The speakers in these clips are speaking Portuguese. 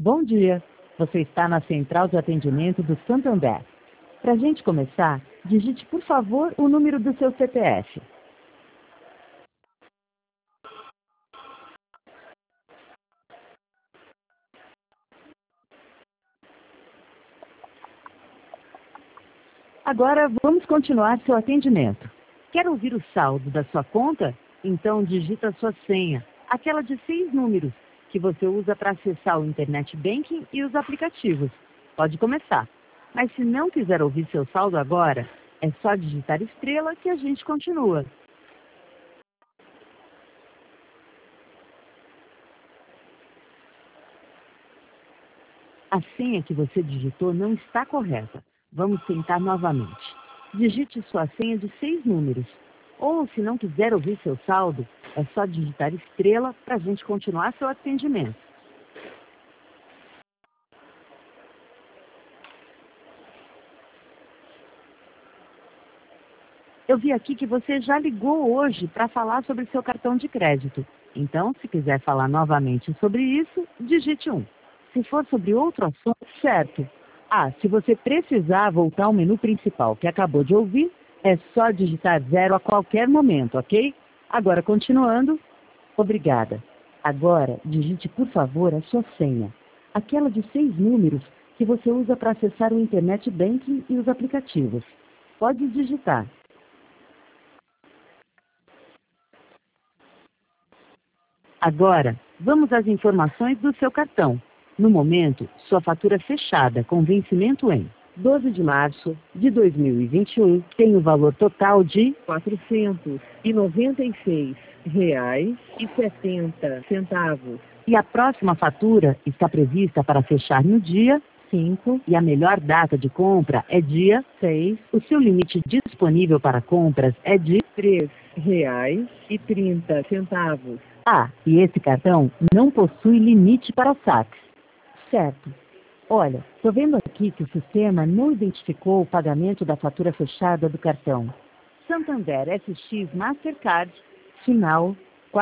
Bom dia, você está na central de atendimento do Santander. Para a gente começar, digite por favor o número do seu CPF. Agora vamos continuar seu atendimento. Quer ouvir o saldo da sua conta? Então digita a sua senha, aquela de 6 números, que você usa para acessar o Internet Banking e os aplicativos. Pode começar. Mas se não quiser ouvir seu saldo agora, é só digitar estrela que a gente continua. A senha que você digitou não está correta. Vamos tentar novamente. Digite sua senha de 6 números. Ou, se não quiser ouvir seu saldo, é só digitar estrela para a gente continuar seu atendimento. Eu vi aqui que você já ligou hoje para falar sobre seu cartão de crédito. Então, se quiser falar novamente sobre isso, digite 1. Se for sobre outro assunto, certo. Se você precisar voltar ao menu principal que acabou de ouvir, é só digitar 0 a qualquer momento, ok? Agora, continuando. Obrigada. Agora, digite, por favor, a sua senha. Aquela de 6 números que você usa para acessar o Internet Banking e os aplicativos. Pode digitar. Agora, vamos às informações do seu cartão. No momento, sua fatura fechada com vencimento em 12 de março de 2021 tem o valor total de R$ 496,70. E a próxima fatura está prevista para fechar no dia 5 e a melhor data de compra é dia 6. O seu limite disponível para compras é de R$ 3,30. E esse cartão não possui limite para saques. Certo. Olha, estou vendo aqui que o sistema não identificou o pagamento da fatura fechada do cartão Santander SX Mastercard, final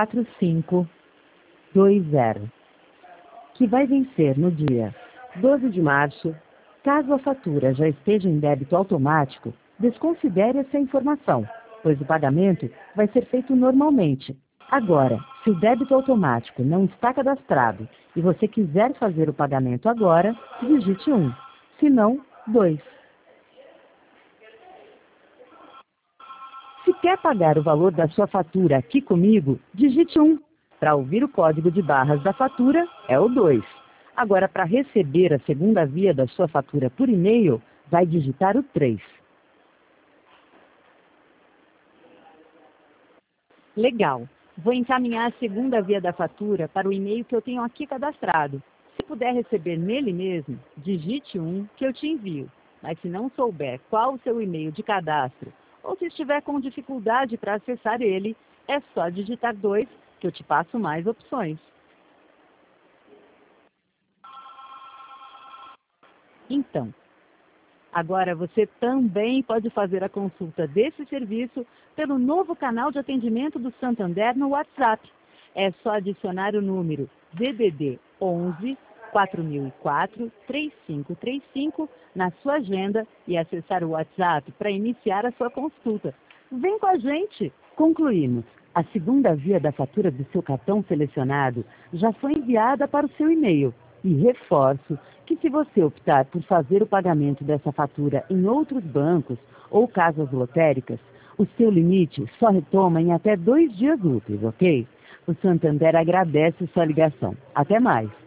4520, que vai vencer no dia 12 de março. Caso a fatura já esteja em débito automático, desconsidere essa informação, pois o pagamento vai ser feito normalmente. Agora, se o débito automático não está cadastrado e você quiser fazer o pagamento agora, digite 1, se não, 2. Se quer pagar o valor da sua fatura aqui comigo, digite 1. Para ouvir o código de barras da fatura, é o 2. Agora, para receber a segunda via da sua fatura por e-mail, vai digitar o 3. Legal. Vou encaminhar a segunda via da fatura para o e-mail que eu tenho aqui cadastrado. Se puder receber nele mesmo, digite 1 que eu te envio. Mas se não souber qual o seu e-mail de cadastro, ou se estiver com dificuldade para acessar ele, é só digitar 2 que eu te passo mais opções. Então, agora você também pode fazer a consulta desse serviço pelo novo canal de atendimento do Santander no WhatsApp. É só adicionar o número DDD 11 4004 3535 na sua agenda e acessar o WhatsApp para iniciar a sua consulta. Vem com a gente! Concluímos. A segunda via da fatura do seu cartão selecionado já foi enviada para o seu e-mail. E reforço que se você optar por fazer o pagamento dessa fatura em outros bancos ou casas lotéricas, o seu limite só retoma em até 2 dias úteis, ok? O Santander agradece sua ligação. Até mais.